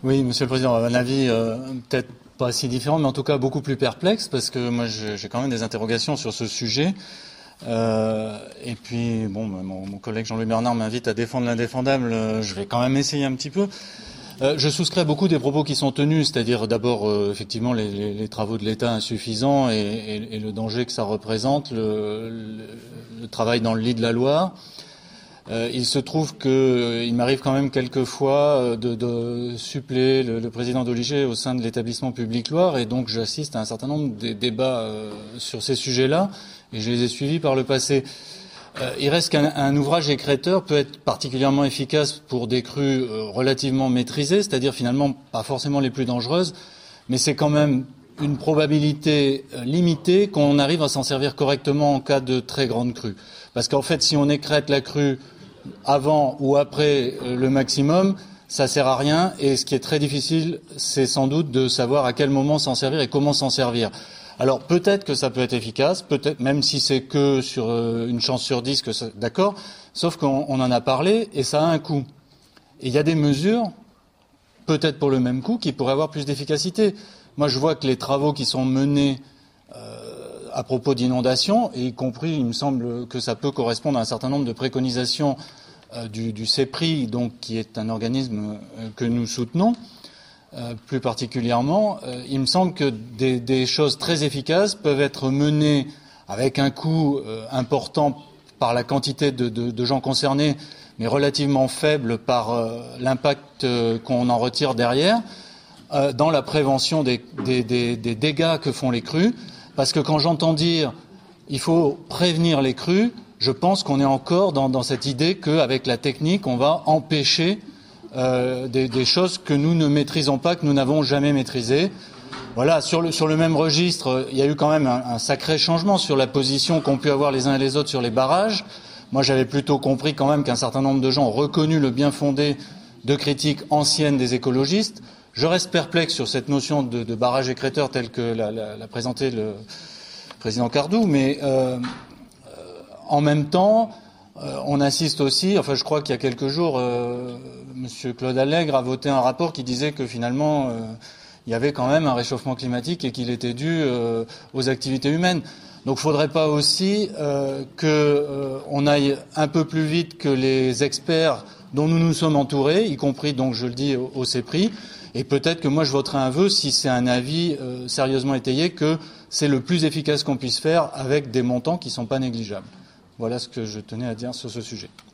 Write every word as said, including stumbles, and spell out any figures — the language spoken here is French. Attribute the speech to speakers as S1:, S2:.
S1: Oui, Monsieur le Président, un avis euh, peut-être pas si différent, mais en tout cas beaucoup plus perplexe, parce que moi j'ai quand même des interrogations sur ce sujet. Euh, et puis, bon, mon, mon collègue Jean-Louis Bernard m'invite à défendre l'indéfendable, euh, je vais quand même essayer un petit peu. Euh, je souscris à beaucoup des propos qui sont tenus, c'est-à-dire d'abord euh, effectivement les, les, les travaux de l'État insuffisants et, et, et le danger que ça représente, le, le, le travail dans le lit de la Loire. Euh, il se trouve que euh, il m'arrive quand même quelquefois de, de suppléer le, le président d'Oliger au sein de l'établissement public Loire, et donc j'assiste à un certain nombre de débats euh, sur ces sujets-là, et je les ai suivis par le passé. Euh, il reste qu'un un ouvrage écrêteur peut être particulièrement efficace pour des crues euh, relativement maîtrisées, c'est-à-dire finalement pas forcément les plus dangereuses, mais c'est quand même une probabilité euh, limitée qu'on arrive à s'en servir correctement en cas de très grande crue. Parce qu'en fait, si on écrète la crue avant ou après euh, le maximum, ça sert à rien, et ce qui est très difficile, c'est sans doute de savoir à quel moment s'en servir et comment s'en servir. Alors peut-être que ça peut être efficace, peut-être même si c'est que sur euh, une chance sur dix, que ça, d'accord, sauf qu'on on en a parlé et ça a un coût. Et il y a des mesures, peut-être pour le même coût, qui pourraient avoir plus d'efficacité. Moi, je vois que les travaux qui sont menés euh, à propos d'inondations, et y compris, il me semble que ça peut correspondre à un certain nombre de préconisations euh, du, du CEPRI, donc qui est un organisme euh, que nous soutenons, euh, plus particulièrement, euh, il me semble que des, des choses très efficaces peuvent être menées avec un coût euh, important par la quantité de, de, de gens concernés, mais relativement faible par euh, l'impact euh, qu'on en retire derrière, euh, dans la prévention des, des, des, des dégâts que font les crues. Parce que quand j'entends dire il faut prévenir les crues, je pense qu'on est encore dans, dans cette idée qu'avec la technique, on va empêcher euh, des, des choses que nous ne maîtrisons pas, que nous n'avons jamais maîtrisées. Voilà, sur le, sur le même registre, il y a eu quand même un, un sacré changement sur la position qu'ont pu avoir les uns et les autres sur les barrages. Moi, j'avais plutôt compris quand même qu'un certain nombre de gens ont reconnu le bien fondé de critiques anciennes des écologistes. Je reste perplexe sur cette notion de, de barrage écrêteur telle que l'a, l'a, l'a présenté le président Cardou, mais euh, en même temps, euh, on assiste aussi, enfin je crois qu'il y a quelques jours, euh, Monsieur Claude Allègre a voté un rapport qui disait que finalement euh, il y avait quand même un réchauffement climatique et qu'il était dû euh, aux activités humaines. Donc il ne faudrait pas aussi euh, qu'on euh, aille un peu plus vite que les experts dont nous nous sommes entourés, y compris, donc je le dis, au, au CEPRI. Et peut-être que moi je voterai un vœu si c'est un avis euh, sérieusement étayé que c'est le plus efficace qu'on puisse faire avec des montants qui ne sont pas négligeables. Voilà ce que je tenais à dire sur ce sujet.